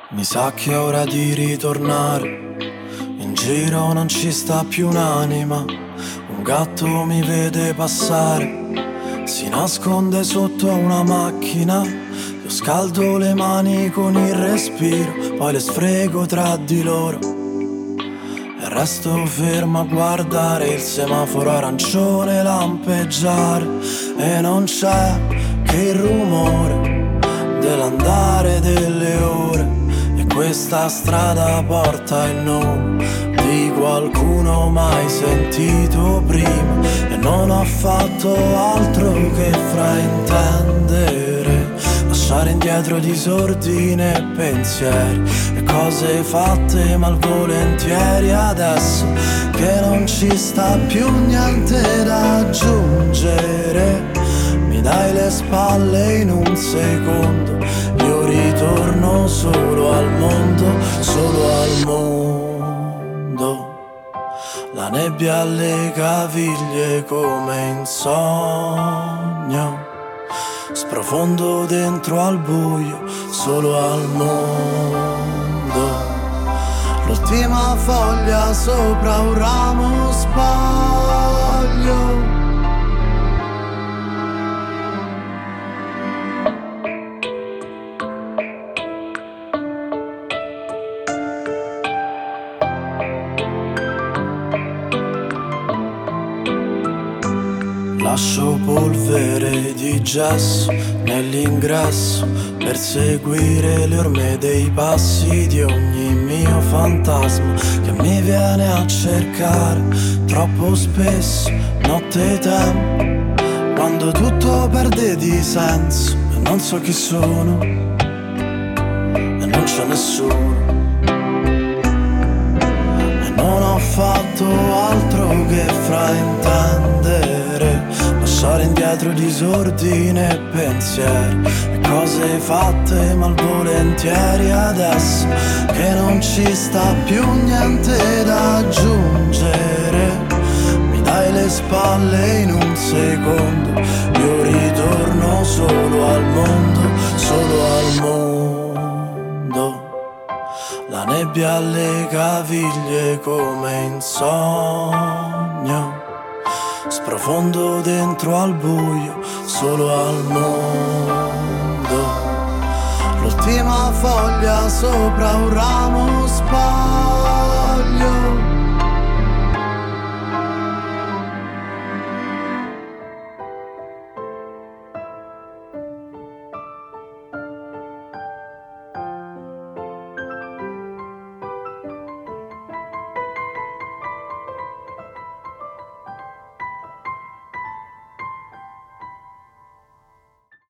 Mi sa che è ora di ritornare. In giro non ci sta più un'anima. Un gatto mi vede passare, si nasconde sotto una macchina. Io scaldo le mani con il respiro, poi le sfrego tra di loro e resto fermo a guardare il semaforo arancione lampeggiare. E non c'è che il rumore dell'andare delle ore, e questa strada porta il nome di qualcuno mai sentito prima. E non ho fatto altro che fraintendere, lasciare indietro disordine e pensieri e cose fatte malvolentieri. Adesso che non ci sta più niente da aggiungere, mi dai le spalle in un secondo, io ritorno solo al mondo, solo al mondo. La nebbia alle caviglie come in sogno, sprofondo dentro al buio, solo al mondo. L'ultima foglia sopra un ramo spoglio. Lascio polvere di gesso nell'ingresso per seguire le orme dei passi di ogni mio fantasma che mi viene a cercare troppo spesso, notte e tempo, quando tutto perde di senso e non so chi sono e non c'è nessuno. E non ho fatto altro che fraintendere, lasciare indietro disordine e pensieri e cose fatte malvolentieri. Adesso che non ci sta più niente da aggiungere, mi dai le spalle in un secondo, io ritorno solo al mondo, solo al mondo. La nebbia alle caviglie come in sogno, sprofondo dentro al buio, solo al mondo. L'ultima foglia sopra un ramo spoglio.